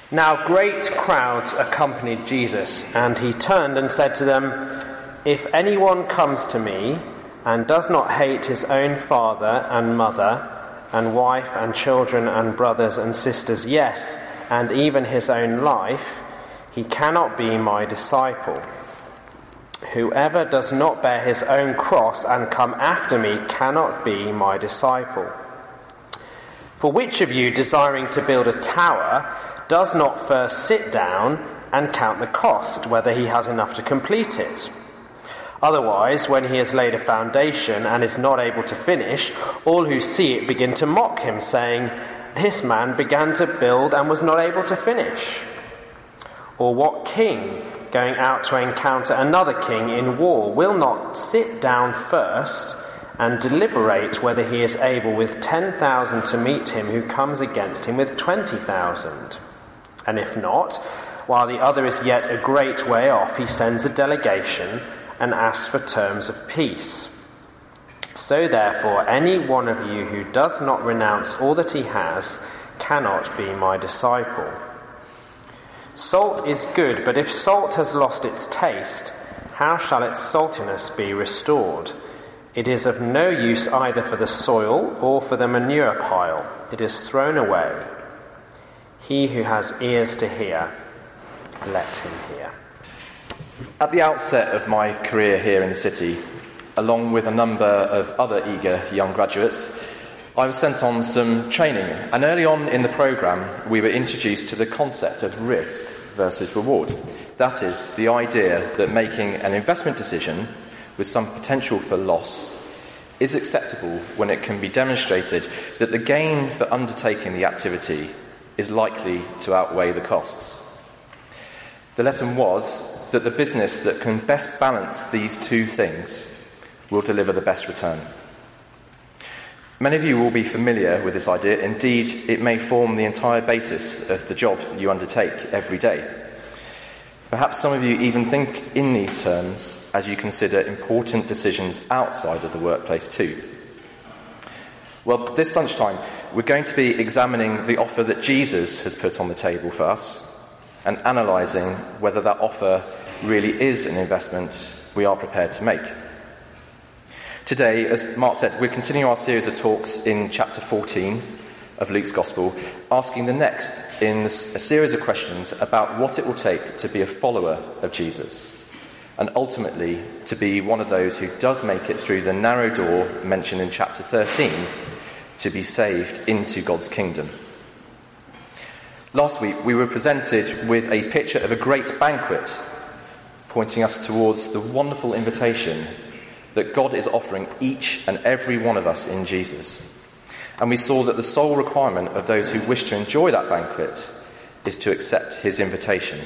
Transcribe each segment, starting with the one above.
Now great crowds accompanied Jesus, and he turned and said to them, "If anyone comes to me and does not hate his own father and mother and wife and children and brothers and sisters, yes, and even his own life, he cannot be my disciple. Whoever does not bear his own cross and come after me cannot be my disciple. For which of you, desiring to build a tower, does not first sit down and count the cost, whether he has enough to complete it? Otherwise, when he has laid a foundation and is not able to finish, all who see it begin to mock him, saying, 'This man began to build and was not able to finish.' Or what king, going out to encounter another king in war, will not sit down first and deliberate whether he is able with 10,000 to meet him who comes against him with 20,000? And if not, while the other is yet a great way off, he sends a delegation and asks for terms of peace. So therefore, any one of you who does not renounce all that he has cannot be my disciple. Salt is good, but if salt has lost its taste, how shall its saltiness be restored? It is of no use either for the soil or for the manure pile. It is thrown away. He who has ears to hear, let him hear." At the outset of my career here in the city, along with a number of other eager young graduates, I was sent on some training, and early on in the programme we were introduced to the concept of risk versus reward. That is, the idea that making an investment decision with some potential for loss is acceptable when it can be demonstrated that the gain for undertaking the activity is likely to outweigh the costs. The lesson was that the business that can best balance these two things will deliver the best return. Many of you will be familiar with this idea. Indeed, it may form the entire basis of the job that you undertake every day. Perhaps some of you even think in these terms as you consider important decisions outside of the workplace too. Well, this lunchtime, we're going to be examining the offer that Jesus has put on the table for us and analysing whether that offer really is an investment we are prepared to make. Today, as Mark said, we're continuing our series of talks in chapter 14 of Luke's Gospel, asking the next in a series of questions about what it will take to be a follower of Jesus, and ultimately to be one of those who does make it through the narrow door mentioned in chapter 13 to be saved into God's kingdom. Last week, we were presented with a picture of a great banquet, pointing us towards the wonderful invitation that God is offering each and every one of us in Jesus. And we saw that the sole requirement of those who wish to enjoy that banquet is to accept his invitation.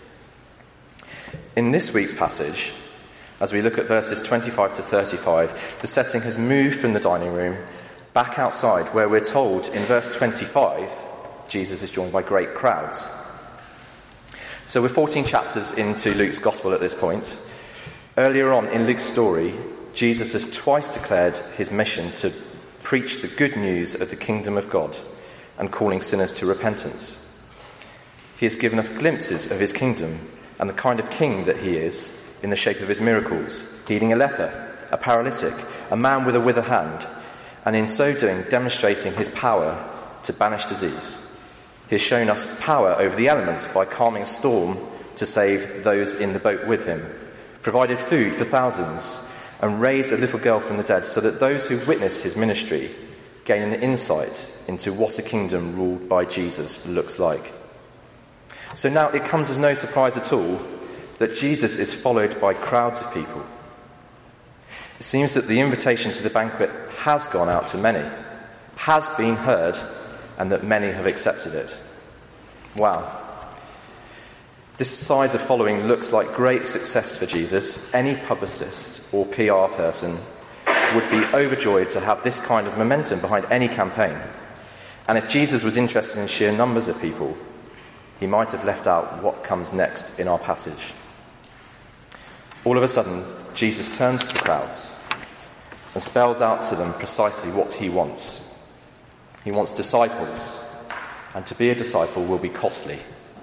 In this week's passage, as we look at verses 25 to 35, the setting has moved from the dining room back outside, where we're told in verse 25, Jesus is joined by great crowds. So we're 14 chapters into Luke's Gospel at this point. Earlier on in Luke's story, Jesus has twice declared his mission to preach the good news of the kingdom of God and calling sinners to repentance. He has given us glimpses of his kingdom and the kind of king that he is in the shape of his miracles, healing a leper, a paralytic, a man with a withered hand, and in so doing demonstrating his power to banish disease. He has shown us power over the elements by calming a storm to save those in the boat with him, provided food for thousands, and raised a little girl from the dead, so that those who witness his ministry gain an insight into what a kingdom ruled by Jesus looks like. So now it comes as no surprise at all that Jesus is followed by crowds of people. It seems that the invitation to the banquet has gone out to many, has been heard, and that many have accepted it. Wow. This size of following looks like great success for Jesus. Any publicist or PR person would be overjoyed to have this kind of momentum behind any campaign. And if Jesus was interested in sheer numbers of people, he might have left out what comes next in our passage. All of a sudden, Jesus turns to the crowds and spells out to them precisely what he wants. He wants disciples, and to be a disciple will be costly.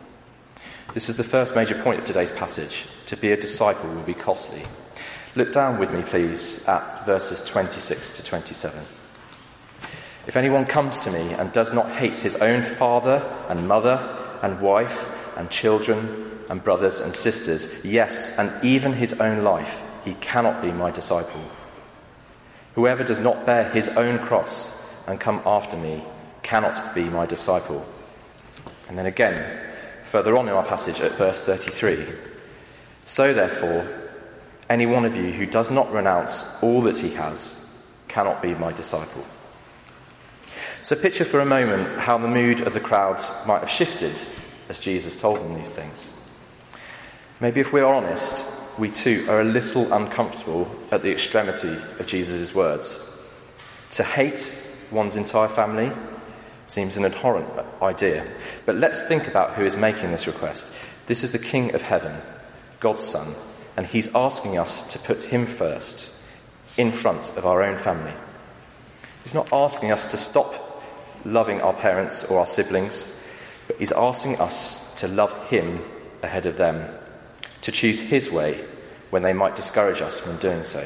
This is the first major point of today's passage. To be a disciple will be costly. Look down with me, please, at verses 26 to 27. If anyone comes to me and does not hate his own father and mother and wife and children and brothers and sisters, yes, and even his own life, he cannot be my disciple. Whoever does not bear his own cross and come after me cannot be my disciple. And then again, further on in our passage at verse 33, so therefore, any one of you who does not renounce all that he has cannot be my disciple. So picture for a moment how the mood of the crowds might have shifted as Jesus told them these things. Maybe if we are honest, we too are a little uncomfortable at the extremity of Jesus' words. To hate one's entire family seems an abhorrent idea. But let's think about who is making this request. This is the King of Heaven, God's Son, and he's asking us to put him first, in front of our own family. He's not asking us to stop loving our parents or our siblings, but he's asking us to love him ahead of them, to choose his way when they might discourage us from doing so.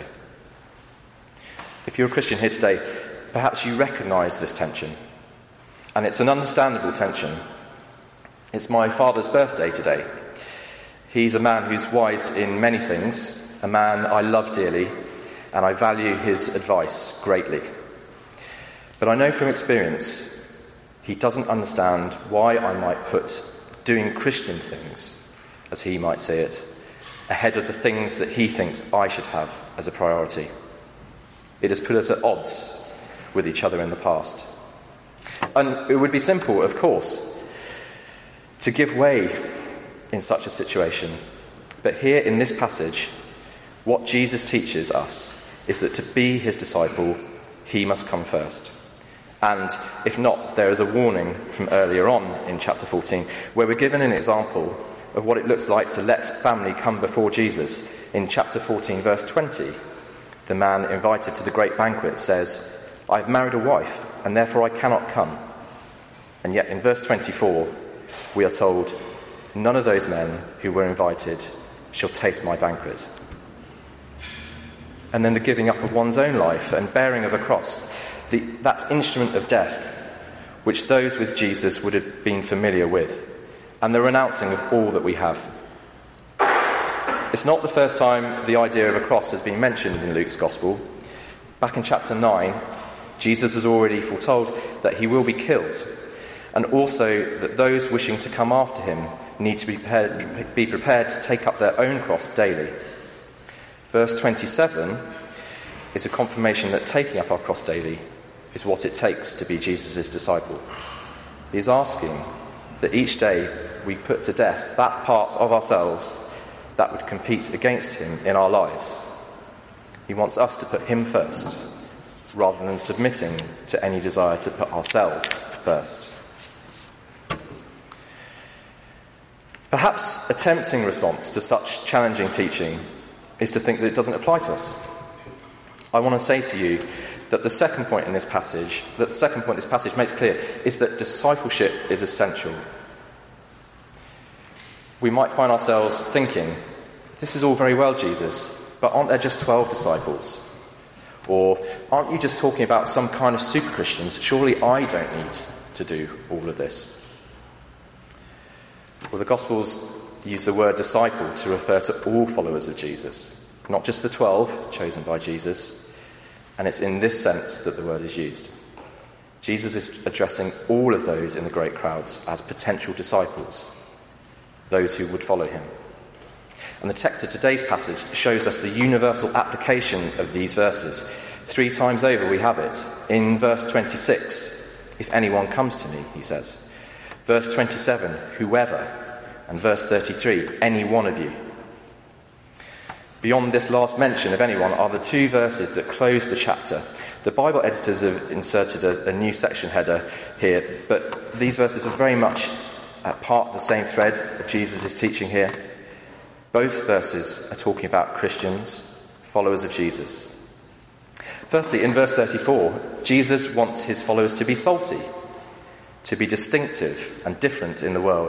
If you're a Christian here today, perhaps you recognise this tension. And it's an understandable tension. It's my father's birthday today. He's a man who's wise in many things, a man I love dearly, and I value his advice greatly. But I know from experience, he doesn't understand why I might put doing Christian things, as he might say it, ahead of the things that he thinks I should have as a priority. It has put us at odds with each other in the past. And it would be simple, of course, to give way in such a situation. But here in this passage, what Jesus teaches us is that to be his disciple, he must come first. And if not, there is a warning from earlier on in chapter 14, where we're given an example of what it looks like to let family come before Jesus. In chapter 14, verse 20, the man invited to the great banquet says, "I have married a wife, and therefore I cannot come." And yet in verse 24, we are told, "None of those men who were invited shall taste my banquet." And then the giving up of one's own life and bearing of a cross, that instrument of death, which those with Jesus would have been familiar with, and the renouncing of all that we have. It's not the first time the idea of a cross has been mentioned in Luke's Gospel. Back in chapter 9, Jesus has already foretold that he will be killed, and also that those wishing to come after him need to be prepared to take up their own cross daily. Verse 27 is a confirmation that taking up our cross daily is what it takes to be Jesus' disciple. He's asking that each day we put to death that part of ourselves that would compete against him in our lives. He wants us to put him first, rather than submitting to any desire to put ourselves first. Perhaps a tempting response to such challenging teaching is to think that it doesn't apply to us. I want to say to you that the second point this passage makes clear is that discipleship is essential. We might find ourselves thinking, this is all very well, Jesus, but aren't there just 12 disciples? Or aren't you just talking about some kind of super Christians? Surely I don't need to do all of this. Well, the Gospels use the word disciple to refer to all followers of Jesus, not just the 12 chosen by Jesus. And it's in this sense that the word is used. Jesus is addressing all of those in the great crowds as potential disciples, those who would follow him. And the text of today's passage shows us the universal application of these verses. 3 times over we have it. In verse 26, if anyone comes to me, he says. Verse 27, whoever. And verse 33, any one of you. Beyond this last mention of anyone are the 2 verses that close the chapter. The Bible editors have inserted a new section header here, but these verses are very much part of the same thread of Jesus' teaching here. Both verses are talking about Christians, followers of Jesus. Firstly, in verse 34, Jesus wants his followers to be salty, to be distinctive and different in the world,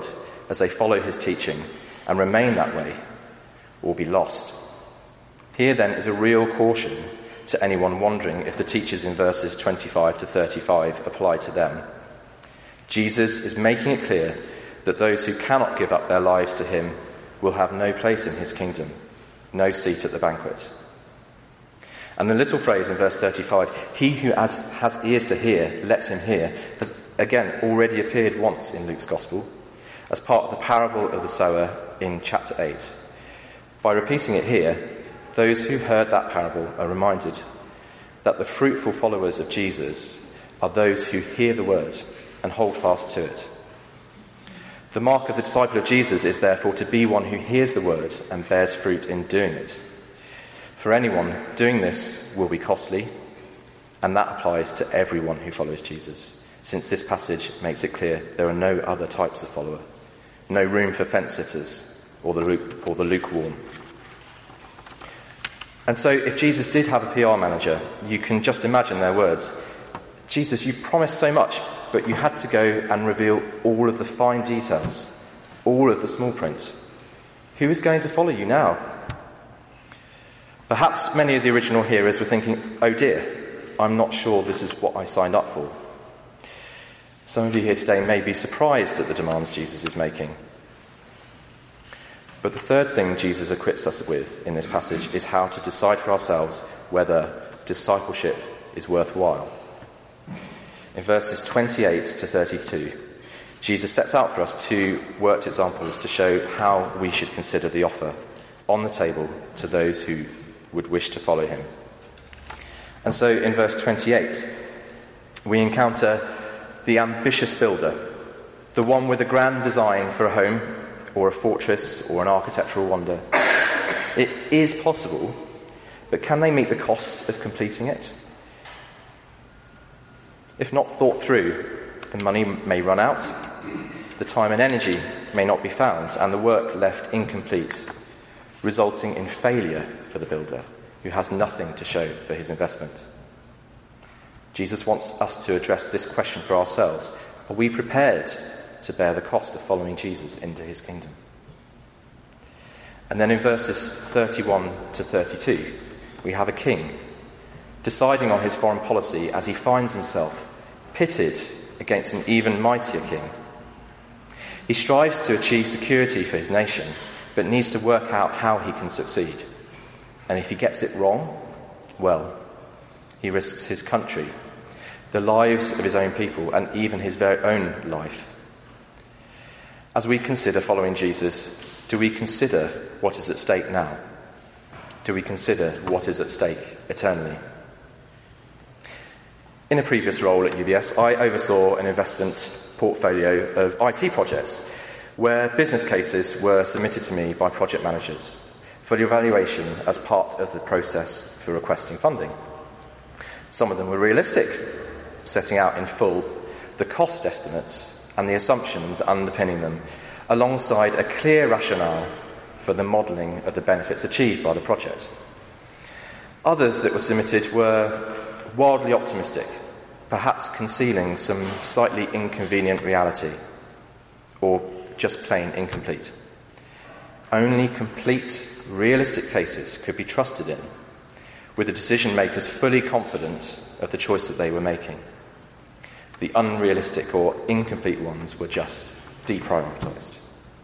as they follow his teaching and remain that way, will be lost. Here then is a real caution to anyone wondering if the teachings in verses 25 to 35 apply to them. Jesus is making it clear that those who cannot give up their lives to him will have no place in his kingdom, no seat at the banquet. And the little phrase in verse 35, he who has ears to hear, let him hear, has again already appeared once in Luke's Gospel as part of the parable of the sower in chapter 8. By repeating it here, those who heard that parable are reminded that the fruitful followers of Jesus are those who hear the word and hold fast to it. The mark of the disciple of Jesus is therefore to be one who hears the word and bears fruit in doing it. For anyone, doing this will be costly, and that applies to everyone who follows Jesus, since this passage makes it clear there are no other types of follower, no room for fence-sitters or the lukewarm. And so if Jesus did have a PR manager, you can just imagine their words. Jesus, you promised so much, but you had to go and reveal all of the fine details, all of the small print. Who is going to follow you now? Perhaps many of the original hearers were thinking, oh dear, I'm not sure this is what I signed up for. Some of you here today may be surprised at the demands Jesus is making. But the third thing Jesus equips us with in this passage is how to decide for ourselves whether discipleship is worthwhile. In verses 28 to 32, Jesus sets out for us two worked examples to show how we should consider the offer on the table to those who would wish to follow him. And so in verse 28, we encounter the ambitious builder, the one with a grand design for a home or a fortress or an architectural wonder. It is possible, but can they meet the cost of completing it? If not thought through, the money may run out, the time and energy may not be found, and the work left incomplete, resulting in failure for the builder, who has nothing to show for his investment. Jesus wants us to address this question for ourselves. Are we prepared to bear the cost of following Jesus into his kingdom? And then in verses 31 to 32, we have a king deciding on his foreign policy as he finds himself pitted against an even mightier king. He strives to achieve security for his nation, but needs to work out how he can succeed. And if he gets it wrong, well, he risks his country, the lives of his own people, and even his very own life. As we consider following Jesus, do we consider what is at stake now? Do we consider what is at stake eternally? In a previous role at UBS, I oversaw an investment portfolio of IT projects where business cases were submitted to me by project managers for the evaluation as part of the process for requesting funding. Some of them were realistic, setting out in full the cost estimates and the assumptions underpinning them, alongside a clear rationale for the modelling of the benefits achieved by the project. Others that were submitted were wildly optimistic, perhaps concealing some slightly inconvenient reality, or just plain incomplete. Only complete, realistic cases could be trusted in, with the decision makers fully confident of the choice that they were making. The unrealistic or incomplete ones were just deprioritised.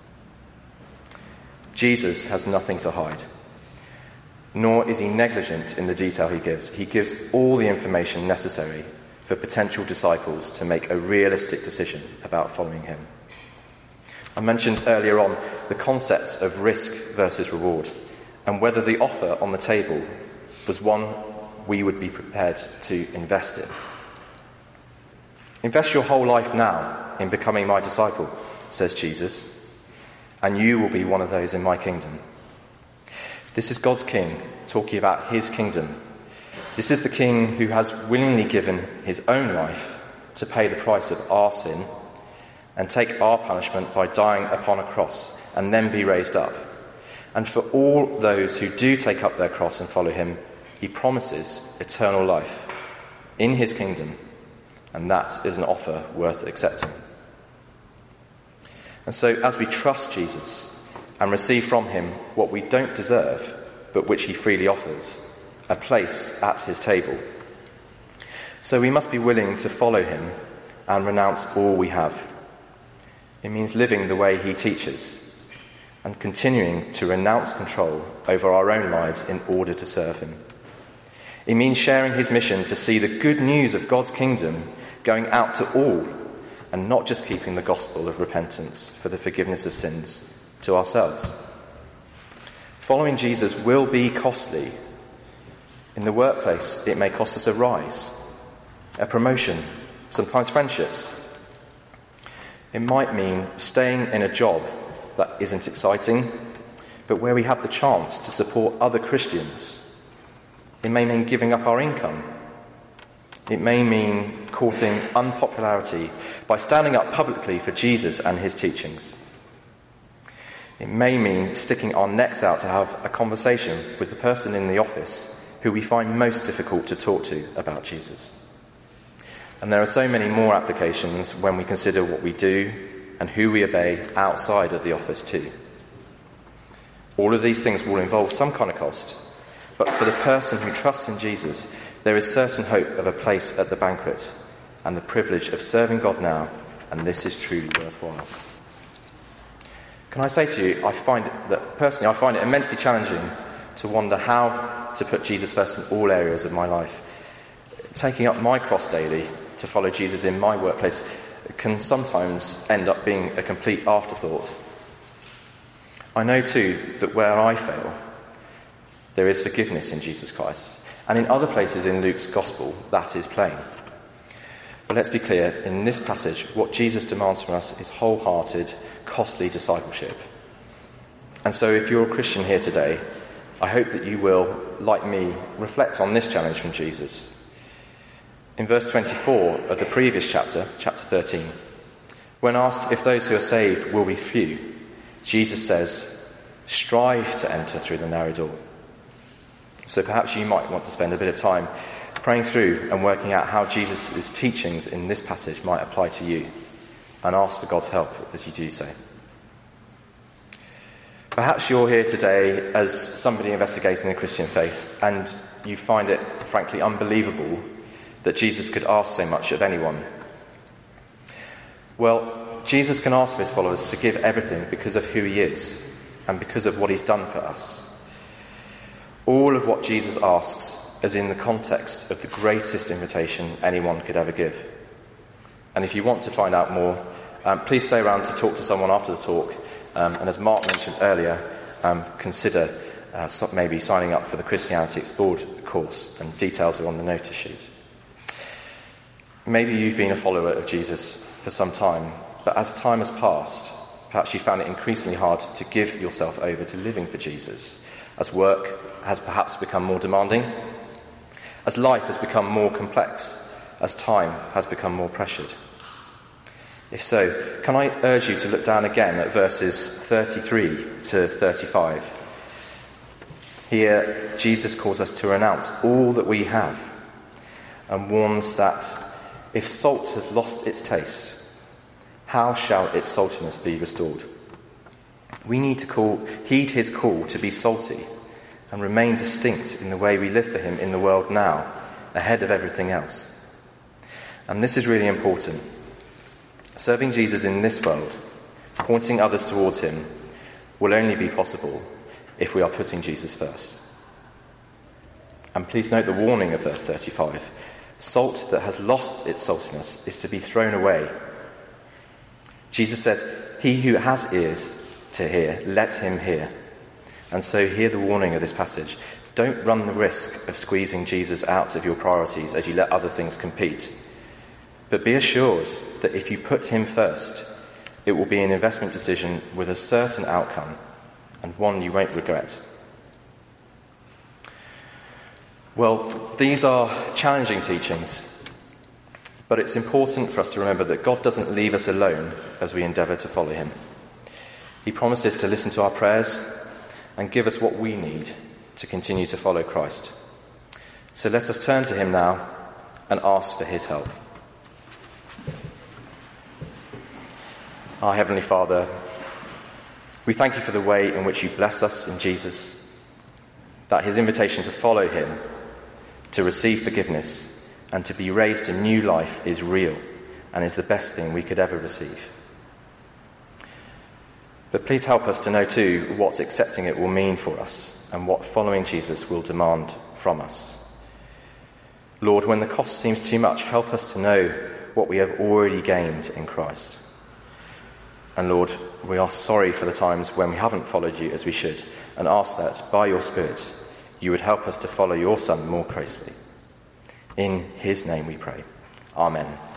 Jesus has nothing to hide, nor is he negligent in the detail he gives. He gives all the information necessary for potential disciples to make a realistic decision about following him. I mentioned earlier on the concepts of risk versus reward, and whether the offer on the table was one we would be prepared to invest in. Invest your whole life now in becoming my disciple, says Jesus, and you will be one of those in my kingdom. This is God's King talking about his kingdom. This is the King who has willingly given his own life to pay the price of our sin and take our punishment by dying upon a cross and then be raised up. And for all those who do take up their cross and follow him, he promises eternal life in his kingdom, and that is an offer worth accepting. And so as we trust Jesus and receive from him what we don't deserve, but which he freely offers, a place at his table, so we must be willing to follow him and renounce all we have. It means living the way he teaches and continuing to renounce control over our own lives in order to serve him. It means sharing his mission to see the good news of God's kingdom going out to all and not just keeping the gospel of repentance for the forgiveness of sins to ourselves. Following Jesus will be costly. In the workplace, it may cost us a rise, a promotion, sometimes friendships. It might mean staying in a job that isn't exciting, but where we have the chance to support other Christians. It may mean giving up our income. It may mean courting unpopularity by standing up publicly for Jesus and his teachings. It may mean sticking our necks out to have a conversation with the person in the office who we find most difficult to talk to about Jesus. And there are so many more applications when we consider what we do and who we obey outside of the office too. All of these things will involve some kind of cost, but for the person who trusts in Jesus, there is certain hope of a place at the banquet and the privilege of serving God now, and this is truly worthwhile. Can I say to you, I find it immensely challenging to wonder how to put Jesus first in all areas of my life. Taking up my cross daily to follow Jesus in my workplace can sometimes end up being a complete afterthought. I know too that where I fail, there is forgiveness in Jesus Christ. And in other places in Luke's gospel, that is plain. But let's be clear, in this passage, what Jesus demands from us is wholehearted, costly discipleship. And so if you're a Christian here today, I hope that you will, like me, reflect on this challenge from Jesus. In verse 24 of the previous chapter 13, when asked if those who are saved will be few, Jesus says, strive to enter through the narrow door. So perhaps you might want to spend a bit of time praying through and working out how Jesus' teachings in this passage might apply to you, and ask for God's help as you do so. Perhaps you're here today as somebody investigating the Christian faith, and you find it frankly unbelievable that Jesus could ask so much of anyone. Well, Jesus can ask of his followers to give everything because of who he is and because of what he's done for us. All of what Jesus asks is in the context of the greatest invitation anyone could ever give. And if you want to find out more, please stay around to talk to someone after the talk. And as Mark mentioned earlier, consider maybe signing up for the Christianity Explored course, and details are on the notice sheet. Maybe you've been a follower of Jesus for some time, but as time has passed, perhaps you found it increasingly hard to give yourself over to living for Jesus, as work has perhaps become more demanding, as life has become more complex, as time has become more pressured. If so, can I urge you to look down again at verses 33 to 35. Here, Jesus calls us to renounce all that we have and warns that if salt has lost its taste, how shall its saltiness be restored? We need to heed his call to be salty and remain distinct in the way we live for him in the world now, ahead of everything else. And this is really important. Serving Jesus in this world, pointing others towards him, will only be possible if we are putting Jesus first. And please note the warning of verse 35. Salt that has lost its saltiness is to be thrown away. Jesus says, he who has ears to hear, let him hear. And so hear the warning of this passage. Don't run the risk of squeezing Jesus out of your priorities as you let other things compete. But be assured that if you put him first, it will be an investment decision with a certain outcome, and one you won't regret. Well, these are challenging teachings, but it's important for us to remember that God doesn't leave us alone as we endeavour to follow him. He promises to listen to our prayers and give us what we need to continue to follow Christ. So let us turn to him now and ask for his help. Our Heavenly Father, we thank you for the way in which you bless us in Jesus, that his invitation to follow him, to receive forgiveness, and to be raised to new life is real and is the best thing we could ever receive. But please help us to know too what accepting it will mean for us and what following Jesus will demand from us. Lord, when the cost seems too much, help us to know what we have already gained in Christ. And Lord, we are sorry for the times when we haven't followed you as we should, and ask that by your Spirit you would help us to follow your Son more closely. In his name we pray. Amen.